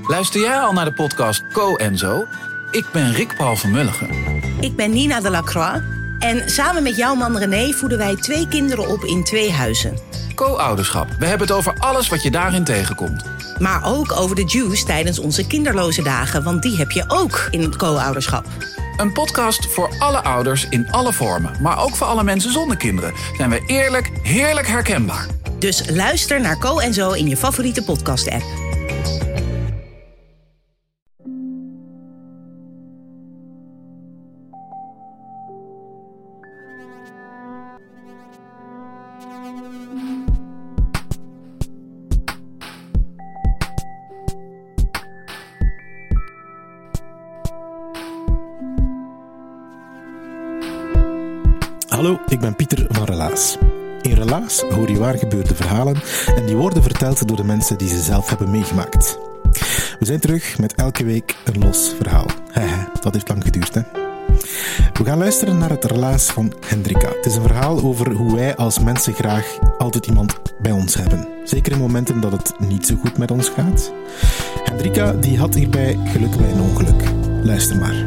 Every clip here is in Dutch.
Luister jij al naar de podcast Co en Zo? Ik ben Rick Paul van Mulligen. Ik ben Nina de Lacroix. En samen met jouw man René voeden wij 2 kinderen op in 2 huizen. Co-ouderschap. We hebben het over alles wat je daarin tegenkomt. Maar ook over de juice tijdens onze kinderloze dagen. Want die heb je ook in het co-ouderschap. Een podcast voor alle ouders in alle vormen. Maar ook voor alle mensen zonder kinderen. Zijn we eerlijk, heerlijk herkenbaar. Dus luister naar Co en Zo in je favoriete podcast-app. Hallo, ik ben Pieter van Relaas. In Relaas hoor je waar gebeurde verhalen en die worden verteld door de mensen die ze zelf hebben meegemaakt. We zijn terug met elke week een los verhaal. Dat heeft lang geduurd, hè? We gaan luisteren naar het relaas van Hendrika. Het is een verhaal over hoe wij als mensen graag altijd iemand bij ons hebben. Zeker in momenten dat het niet zo goed met ons gaat. Hendrika die had hierbij geluk bij een ongeluk. Luister maar.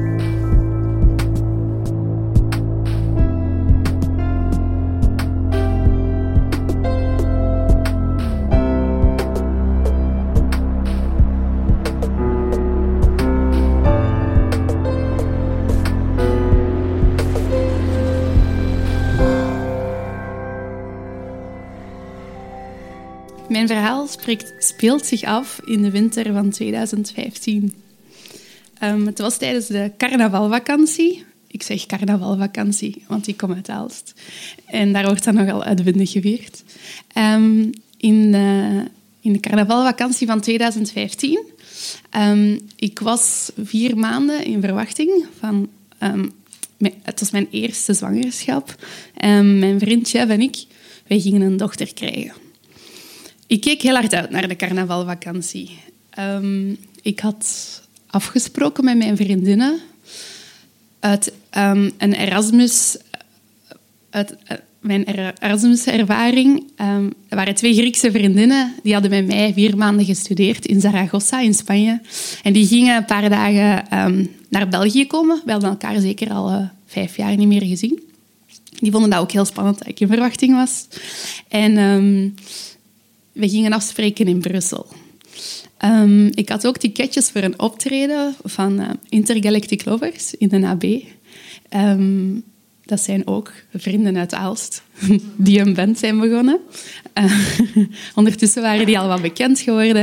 Mijn verhaal speelt zich af in de winter van 2015. Het was tijdens de carnavalvakantie. Ik zeg carnavalvakantie, want ik kom uit Aalst. En daar wordt dan nogal uitbundig gevierd. In de carnavalvakantie van 2015. Ik was 4 maanden in verwachting van... het was mijn eerste zwangerschap. Mijn vriend Jeff en ik, wij gingen een dochter krijgen. Ik keek heel hard uit naar de carnavalvakantie. Ik had afgesproken met mijn vriendinnen uit een Erasmus... Uit mijn Erasmus-ervaring. Er waren 2 Griekse vriendinnen. Die hadden met mij 4 maanden gestudeerd in Zaragoza, in Spanje. En die gingen een paar dagen naar België komen. We hadden elkaar zeker al 5 jaar niet meer gezien. Die vonden dat ook heel spannend dat ik in verwachting was. En... we gingen afspreken in Brussel. Ik had ook ticketjes voor een optreden van Intergalactic Lovers in de AB. Dat zijn ook vrienden uit Aalst die een band zijn begonnen. Ondertussen waren die al wat bekend geworden.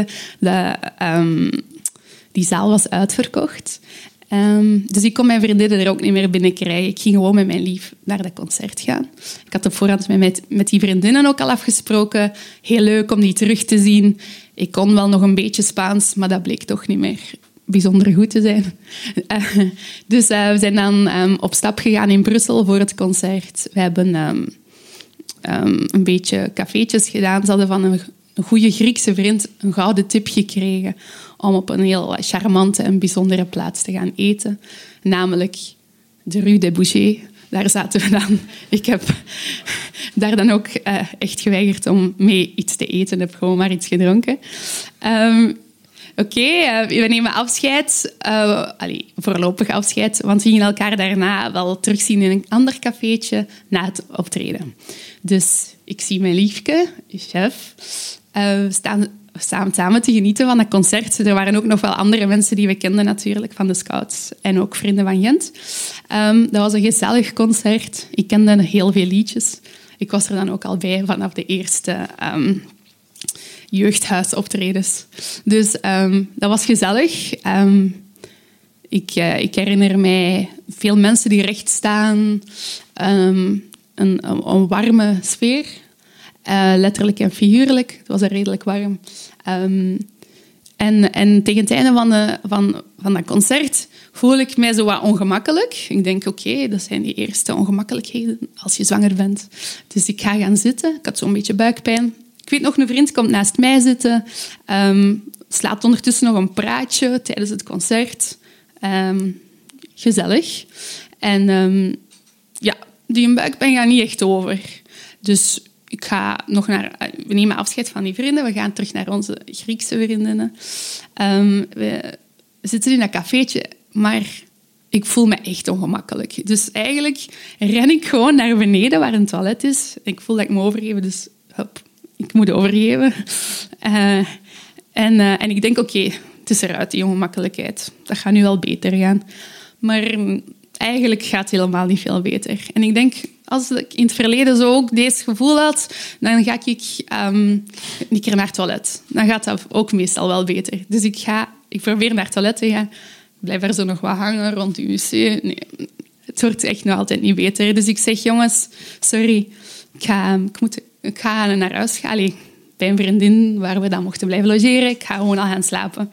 Die zaal was uitverkocht. Dus ik kon mijn vriendinnen er ook niet meer binnen krijgen. Ik ging gewoon met mijn lief naar dat concert gaan. Ik had op voorhand met die vriendinnen ook al afgesproken. Heel leuk om die terug te zien. Ik kon wel nog een beetje Spaans, maar dat bleek toch niet meer bijzonder goed te zijn. Dus we zijn dan op stap gegaan in Brussel voor het concert. We hebben een beetje cafeetjes gedaan. Ze hadden van een goede Griekse vriend een gouden tip gekregen om op een heel charmante en bijzondere plaats te gaan eten. Namelijk de Rue des Bouchers. Daar zaten we dan. Ik heb daar dan ook echt geweigerd om mee iets te eten. Ik heb gewoon maar iets gedronken. We nemen afscheid. Voorlopig afscheid. Want we gingen elkaar daarna wel terugzien in een ander cafeetje na het optreden. Dus ik zie mijn liefke, chef. We staan samen te genieten van dat concert. Er waren ook nog wel andere mensen die we kenden natuurlijk, van de Scouts en ook vrienden van Gent. Dat was een gezellig concert. Ik kende heel veel liedjes. Ik was er dan ook al bij vanaf de eerste jeugdhuisoptredens. Dus dat was gezellig. Ik herinner mij veel mensen die recht staan. Een warme sfeer. Letterlijk en figuurlijk. Het was er redelijk warm. En tegen het einde van dat concert voel ik mij zo wat ongemakkelijk. Ik denk, oké, dat zijn die eerste ongemakkelijkheden als je zwanger bent. Dus ik ga gaan zitten. Ik had zo'n beetje buikpijn. Ik weet nog, een vriend komt naast mij zitten. Slaat ondertussen nog een praatje tijdens het concert. Gezellig. En die buikpijn gaat niet echt over. Dus ik ga nog we nemen afscheid van die vrienden. We gaan terug naar onze Griekse vriendinnen. We zitten in een cafeetje, maar ik voel me echt ongemakkelijk. Dus eigenlijk ren ik gewoon naar beneden waar een toilet is. Ik voel dat ik me overgeven, dus hop, ik moet overgeven. En ik denk, oké, het is eruit, die ongemakkelijkheid. Dat gaat nu wel beter gaan. Maar eigenlijk gaat het helemaal niet veel beter. En ik denk, als ik in het verleden zo ook deze gevoel had, dan ga ik een keer naar het toilet. Dan gaat dat ook meestal wel beter. Dus ik probeer naar het toilet te gaan. Ik blijf er zo nog wat hangen rond de wc. Nee, het wordt echt nog altijd niet beter. Dus ik zeg, jongens, sorry, ik ga naar huis gaan. Allee, bij een vriendin waar we dan mochten blijven logeren. Ik ga gewoon al gaan slapen.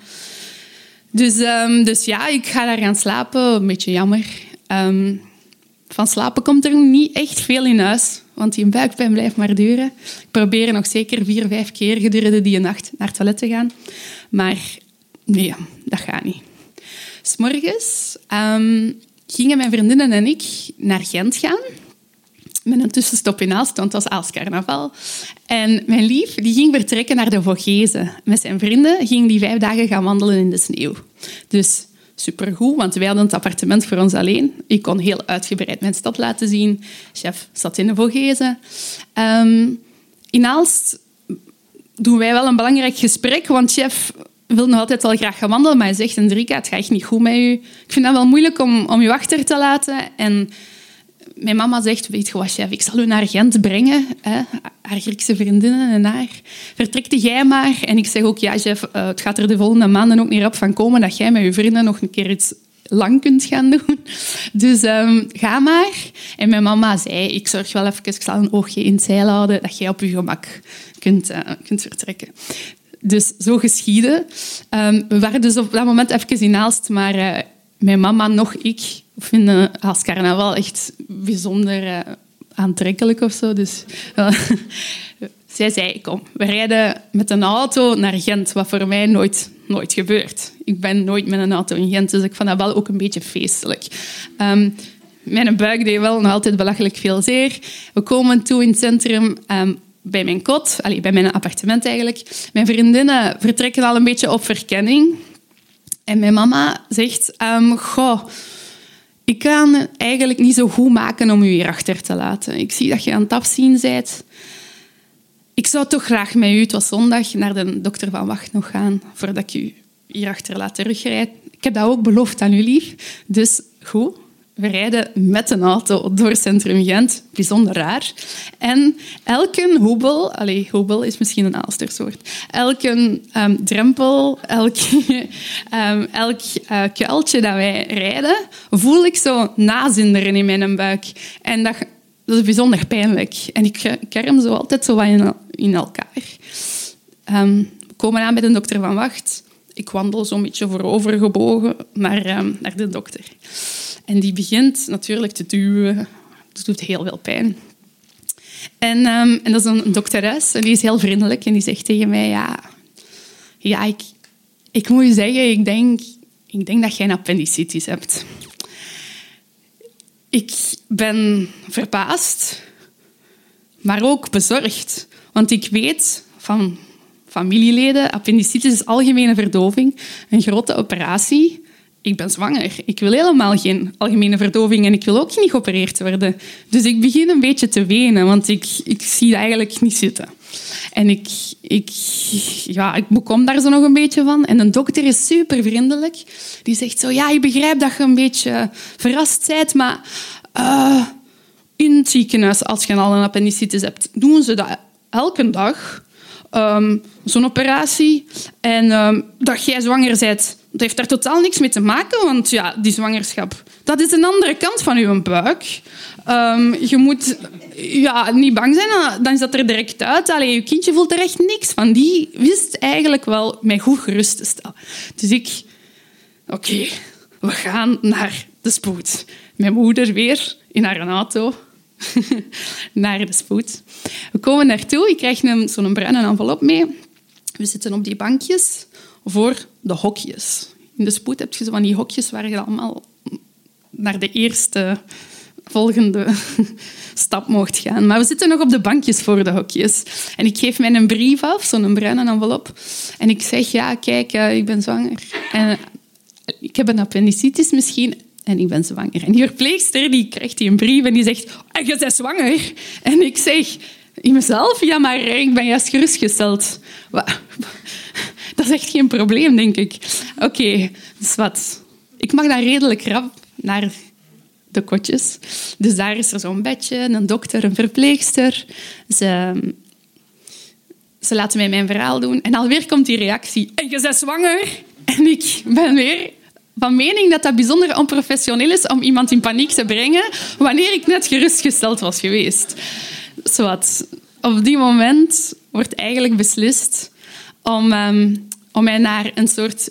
Dus ja, ik ga daar gaan slapen. Een beetje jammer. Van slapen komt er niet echt veel in huis, want die buikpijn blijft maar duren. Ik probeer nog zeker 4-5 keer gedurende die nacht naar het toilet te gaan. Maar nee, dat gaat niet. 's Morgens gingen mijn vriendinnen en ik naar Gent gaan. Met een tussenstop in Aalst, want het was Aalst-carnaval. En mijn lief die ging vertrekken naar de Vogezen. Met zijn vrienden ging die 5 dagen gaan wandelen in de sneeuw. Dus supergoed, want wij hadden het appartement voor ons alleen. Ik kon heel uitgebreid mijn stad laten zien. Chef zat in de Vogezen. In Aalst doen wij wel een belangrijk gesprek, want chef wil nog altijd wel graag gaan wandelen, maar hij zegt, Hendrika, het gaat echt niet goed met u. Ik vind dat wel moeilijk om u achter te laten. En mijn mama zegt, weet je wat, chef, ik zal u naar Gent brengen. Hè? Haar Griekse vriendinnen en haar. Vertrekt jij maar. En ik zeg ook, ja, chef, het gaat er de volgende maanden ook niet op van komen dat jij met je vrienden nog een keer iets lang kunt gaan doen. Dus ga maar. En mijn mama zei, ik zorg wel even, ik zal een oogje in het zeil houden, dat jij op je gemak kunt vertrekken. Dus zo geschiedde. We waren dus op dat moment even in Aalst, maar mijn mama nog ik vinden Aalst-carnaval echt bijzonder aantrekkelijk of zo. Dus zij zei, kom, we rijden met een auto naar Gent, wat voor mij nooit gebeurt. Ik ben nooit met een auto in Gent, dus ik vond dat wel ook een beetje feestelijk. Mijn buik deed wel nog altijd belachelijk veel zeer. We komen toe in het centrum bij mijn kot, bij mijn appartement eigenlijk. Mijn vriendinnen vertrekken al een beetje op verkenning. En mijn mama zegt, ik kan het eigenlijk niet zo goed maken om u hier achter te laten. Ik zie dat je aan het afzien bent. Ik zou toch graag met u, het was zondag, naar de dokter Van Wacht nog gaan, voordat ik u hier achter laat terugrijden. Ik heb dat ook beloofd aan u, lief. Dus goed, we rijden met een auto door Centrum Gent. Bijzonder raar. En elke hoebel, hoebel is misschien een Aalstersoort, elke drempel, elk kuiltje dat wij rijden, voel ik zo nazinderen in mijn buik. En dat is bijzonder pijnlijk. En ik kerm zo altijd zo wat in elkaar. We komen aan bij de dokter Van Wacht. Ik wandel zo'n beetje voorovergebogen naar de dokter. En die begint natuurlijk te duwen. Dat doet heel veel pijn. En dat is een dokteres en die is heel vriendelijk en die zegt tegen mij, ik moet je zeggen, ik denk dat jij een appendicitis hebt. Ik ben verbaasd, maar ook bezorgd. Want ik weet van familieleden, appendicitis is algemene verdoving, een grote operatie. Ik ben zwanger. Ik wil helemaal geen algemene verdoving en ik wil ook niet geopereerd worden. Dus ik begin een beetje te wenen, want ik zie dat eigenlijk niet zitten. En ik bekom daar zo nog een beetje van. En de dokter is super vriendelijk. Die zegt zo, ik begrijp dat je een beetje verrast bent, maar in het ziekenhuis, als je al een appendicitis hebt, doen ze dat elke dag. Zo'n operatie. En dat jij zwanger bent, dat heeft daar totaal niks mee te maken, want die zwangerschap, dat is een andere kant van je buik. Je moet niet bang zijn, dan is dat er direct uit. Je kindje voelt er echt niks van. Die wist eigenlijk wel mij goed gerust te stellen. Dus oké, we gaan naar de spoed. Mijn moeder weer in haar auto naar de spoed. We komen naartoe, ik krijg zo'n bruine envelop mee. We zitten op die bankjes voor de hokjes. In de spoed heb je zo van die hokjes waar je allemaal naar de eerste volgende stap mocht gaan. Maar we zitten nog op de bankjes voor de hokjes. En ik geef mij een brief af, zo'n bruine envelop. En ik zeg, ja, kijk, ik ben zwanger. En ik heb een appendicitis misschien en ik ben zwanger. En die verpleegster die krijgt een brief en die zegt, je bent zwanger. En ik zeg in mezelf, ja, maar ik ben juist gerustgesteld. Dat is echt geen probleem, denk ik. Oké, dus wat? Ik mag dan redelijk rap naar de kotjes. Dus daar is er zo'n bedje, een dokter, een verpleegster. Ze laten mij mijn verhaal doen. En alweer komt die reactie. En je bent zwanger. En ik ben weer van mening dat dat bijzonder onprofessioneel is om iemand in paniek te brengen wanneer ik net gerustgesteld was geweest. Zowat. Op die moment wordt eigenlijk beslist om mij naar een soort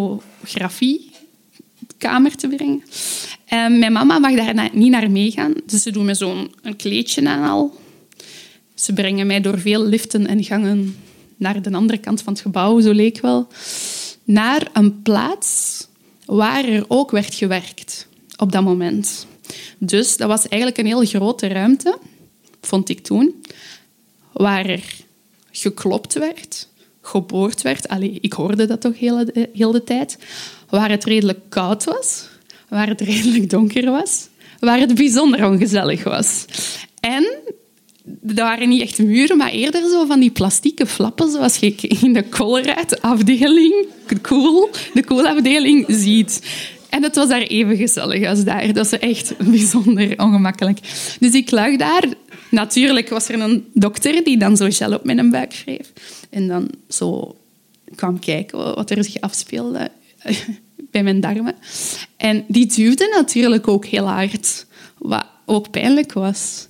echografiekamer te brengen. Mijn mama mag daar niet naar meegaan, dus ze doen me zo'n kleedje aan al. Ze brengen mij door veel liften en gangen naar de andere kant van het gebouw, zo leek wel, naar een plaats waar er ook werd gewerkt op dat moment. Dus dat was eigenlijk een heel grote ruimte, vond ik toen, waar er geklopt werd, geboord werd. Allee, ik hoorde dat toch heel de tijd. Waar het redelijk koud was, waar het redelijk donker was, waar het bijzonder ongezellig was. En dat waren niet echt muren, maar eerder zo van die plastieke flappen, zoals je in de Colruyt-afdeling, de koelafdeling, ziet. En het was daar even gezellig als daar. Dat is echt bijzonder ongemakkelijk. Dus ik lag daar. Natuurlijk was er een dokter die dan zo gel op mijn buik wreef. En dan zo kwam kijken wat er zich afspeelde bij mijn darmen. En die duwde natuurlijk ook heel hard, wat ook pijnlijk was.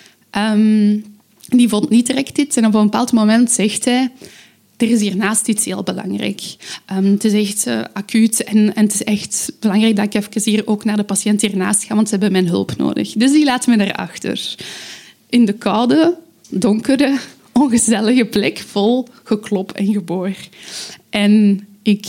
Die vond niet direct iets. En op een bepaald moment zegt hij, er is hiernaast iets heel belangrijk. Het is echt acuut en het is echt belangrijk dat ik even hier ook naar de patiënt hiernaast ga, want ze hebben mijn hulp nodig. Dus die laat me daarachter. In de koude, donkere, ongezellige plek, vol geklop en geboor. En ik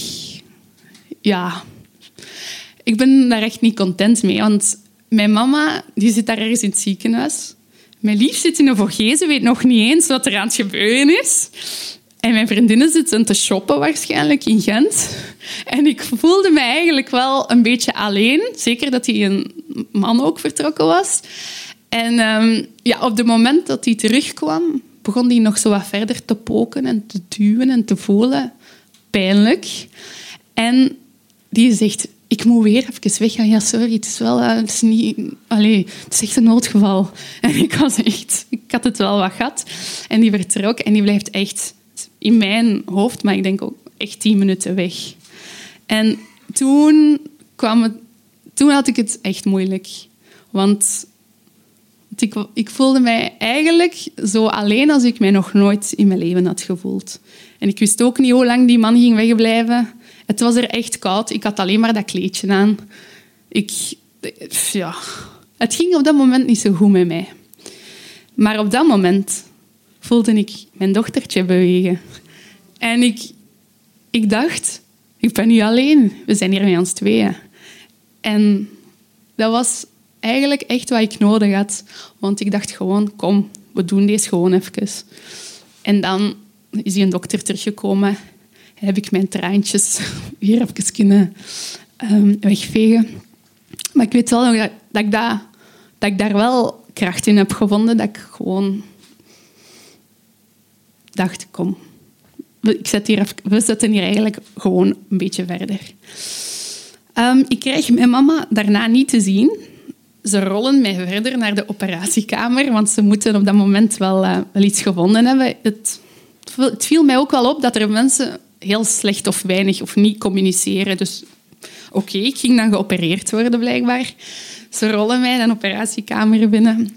ben daar echt niet content mee, want mijn mama die zit daar ergens in het ziekenhuis. Mijn lief zit in een foyer, ze weet nog niet eens wat er aan het gebeuren is. En mijn vriendinnen zitten te shoppen waarschijnlijk in Gent. En ik voelde me eigenlijk wel een beetje alleen. Zeker dat hij een man ook vertrokken was. En op het moment dat hij terugkwam, begon hij nog zo wat verder te poken en te duwen en te voelen. Pijnlijk. En die zegt, ik moet weer even weggaan. Ja, sorry, het is wel... het is niet... Allee, het is echt een noodgeval. En ik had het wel wat gehad. En die vertrok en die blijft echt in mijn hoofd, maar ik denk ook echt 10 minuten weg. En toen had ik het echt moeilijk. Want ik voelde mij eigenlijk zo alleen als ik mij nog nooit in mijn leven had gevoeld. En ik wist ook niet hoe lang die man ging wegblijven. Het was er echt koud. Ik had alleen maar dat kleedje aan. Het ging op dat moment niet zo goed met mij. Maar op dat moment voelde ik mijn dochtertje bewegen. En ik dacht, ik ben niet alleen. We zijn hier met ons tweeën. En dat was eigenlijk echt wat ik nodig had. Want ik dacht gewoon, kom, we doen deze gewoon even. En dan is die een dokter teruggekomen. Heb ik mijn traantjes hier even kunnen wegvegen. Maar ik weet wel nog dat ik daar wel kracht in heb gevonden. Dat ik gewoon dacht, kom, we zetten hier eigenlijk gewoon een beetje verder. Ik kreeg mijn mama daarna niet te zien. Ze rollen mij verder naar de operatiekamer, want ze moeten op dat moment wel iets gevonden hebben. Het viel mij ook wel op dat er mensen heel slecht of weinig of niet communiceren. Dus oké, ik ging dan geopereerd worden, blijkbaar. Ze rollen mij een operatiekamer binnen,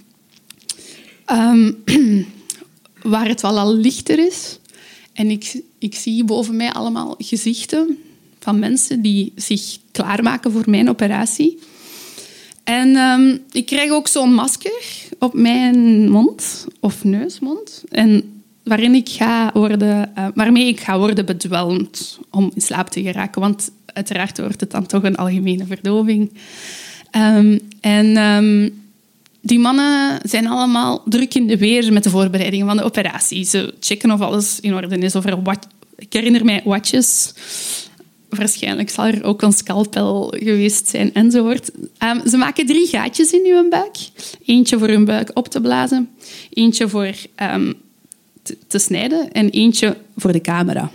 waar het wel al lichter is. En ik zie boven mij allemaal gezichten van mensen die zich klaarmaken voor mijn operatie. En ik krijg ook zo'n masker op mijn mond, of neusmond, en waarmee ik ga worden bedwelmd om in slaap te geraken. Want uiteraard wordt het dan toch een algemene verdoving. die mannen zijn allemaal druk in de weer met de voorbereidingen van de operatie. Ze checken of alles in orde is. Ik herinner mij watjes. Waarschijnlijk zal er ook een scalpel geweest zijn, enzovoort. Ze maken 3 gaatjes in uw buik. Eentje voor uw buik op te blazen. Eentje voor te snijden. En eentje voor de camera.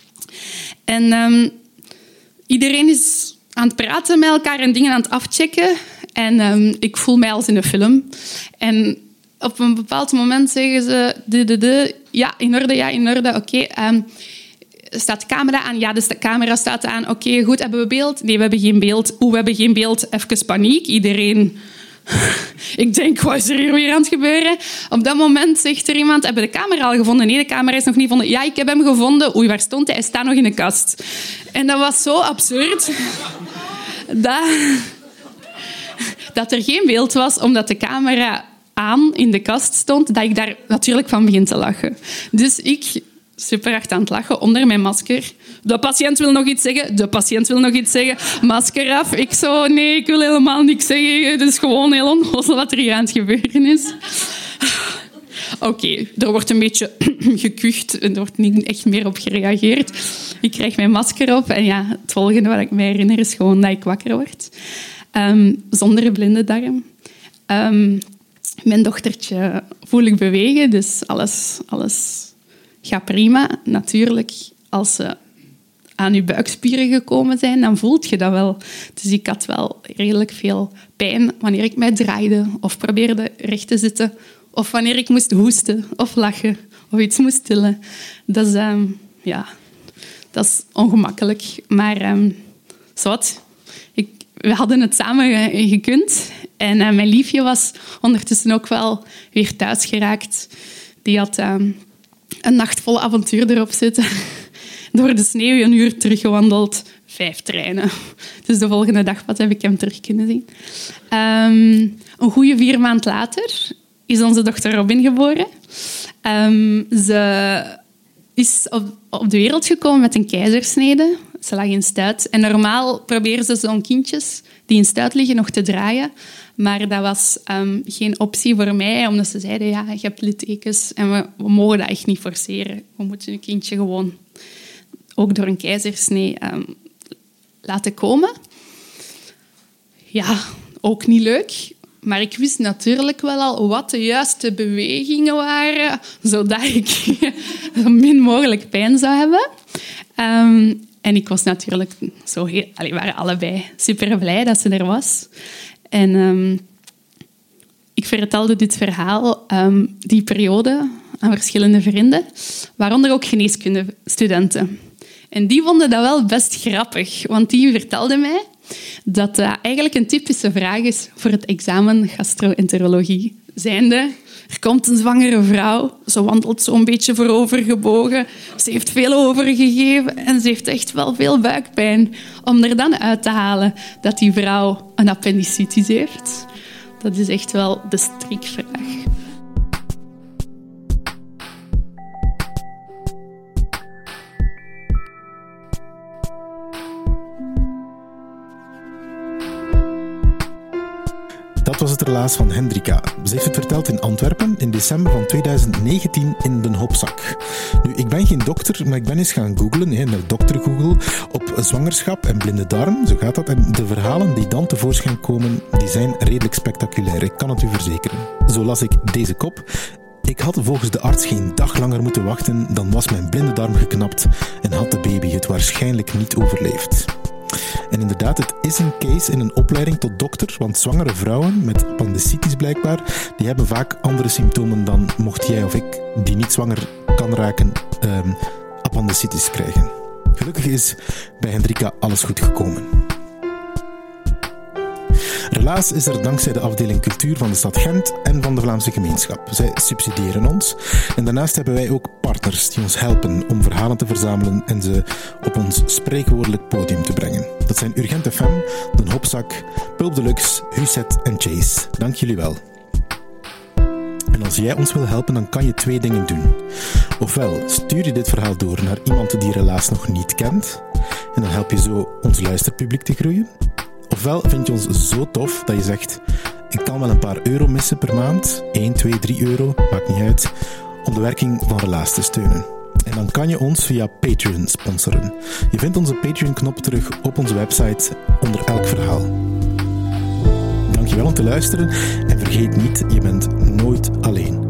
En iedereen is aan het praten met elkaar en dingen aan het afchecken. En ik voel mij als in een film. En op een bepaald moment zeggen ze... Ja, in orde, oké. Staat de camera aan? Ja, dus de camera staat aan. Oké, goed, hebben we beeld? Nee, we hebben geen beeld. We hebben geen beeld. Even paniek. Iedereen... Ik denk, wat is er hier weer aan het gebeuren? Op dat moment zegt er iemand... Hebben we de camera al gevonden? Nee, de camera is nog niet gevonden. Ja, ik heb hem gevonden. Oei, waar stond hij? Hij staat nog in de kast. En dat was zo absurd... dat er geen beeld was, omdat de camera aan in de kast stond, dat ik daar natuurlijk van begin te lachen. Dus ik, super hard aan het lachen, onder mijn masker. De patiënt wil nog iets zeggen. Masker af. Ik zo, nee, ik wil helemaal niks zeggen. Het is gewoon heel onnozel wat er hier aan het gebeuren is. Oké, er wordt een beetje gekucht en er wordt niet echt meer op gereageerd. Ik krijg mijn masker op en ja, het volgende wat ik me herinner is gewoon dat ik wakker word. Zonder een blinde darm. Mijn dochtertje voel ik bewegen, dus alles gaat prima. Natuurlijk, als ze aan je buikspieren gekomen zijn, dan voelt je dat wel. Dus ik had wel redelijk veel pijn wanneer ik mij draaide of probeerde recht te zitten. Of wanneer ik moest hoesten of lachen of iets moest tillen. Dat is ongemakkelijk. Maar zowat. We hadden het samen gekund. En mijn liefje was ondertussen ook wel weer thuis geraakt. Die had een nacht vol avontuur erop zitten. Door de sneeuw 1 uur teruggewandeld. 5 treinen. Dus de volgende dag heb ik hem terug kunnen zien. Een goede 4 maanden later is onze dochter Robin geboren. Ze is op de wereld gekomen met een keizersnede. Ze lag in stuit. En normaal proberen ze zo'n kindjes die in stuit liggen nog te draaien. Maar dat was geen optie voor mij, omdat ze zeiden, ja, je hebt littekens en we mogen dat echt niet forceren. We moeten een kindje gewoon ook door een keizersnee laten komen. Ja, ook niet leuk. Maar ik wist natuurlijk wel al wat de juiste bewegingen waren, zodat ik zo min mogelijk pijn zou hebben. En ik was natuurlijk we waren allebei super blij dat ze er was. En ik vertelde dit verhaal die periode aan verschillende vrienden, waaronder ook geneeskundestudenten. En die vonden dat wel best grappig, want die vertelden mij dat dat eigenlijk een typische vraag is voor het examen gastro-enterologie. Zijnde, er komt een zwangere vrouw, ze wandelt zo'n beetje voorovergebogen, ze heeft veel overgegeven en ze heeft echt wel veel buikpijn. Om er dan uit te halen dat die vrouw een appendicitis heeft, dat is echt wel de strikvraag. Dat was het relaas van Hendrika. Ze heeft het verteld in Antwerpen in december van 2019 in Den Hopzak. Nu, ik ben geen dokter, maar ik ben eens gaan googlen, naar dokter Google, op zwangerschap en blinde darm, zo gaat dat. En de verhalen die dan tevoorschijn komen, die zijn redelijk spectaculair. Ik kan het u verzekeren. Zo las ik deze kop. Ik had volgens de arts geen dag langer moeten wachten, dan was mijn blinde darm geknapt en had de baby het waarschijnlijk niet overleefd. En inderdaad, het is een case in een opleiding tot dokter, want zwangere vrouwen met appendicitis blijkbaar, die hebben vaak andere symptomen dan mocht jij of ik, die niet zwanger kan raken, appendicitis krijgen. Gelukkig is bij Hendrika alles goed gekomen. Relaas is er dankzij de afdeling cultuur van de stad Gent en van de Vlaamse gemeenschap. Zij subsidiëren ons. En daarnaast hebben wij ook partners die ons helpen om verhalen te verzamelen en ze op ons spreekwoordelijk podium te brengen. Dat zijn Urgent FM, Den Hopzak, Pulp Deluxe, Huset en Chase. Dank jullie wel. En als jij ons wil helpen, dan kan je 2 dingen doen. Ofwel stuur je dit verhaal door naar iemand die Relaas nog niet kent. En dan help je zo ons luisterpubliek te groeien. Ofwel vind je ons zo tof dat je zegt, Ik kan wel een paar euro missen per maand, 1, 2, 3 euro, maakt niet uit, om de werking van Relaas te steunen. En dan kan je ons via Patreon sponsoren. Je vindt onze Patreon-knop terug op onze website onder elk verhaal. Dankjewel om te luisteren en vergeet niet, je bent nooit alleen.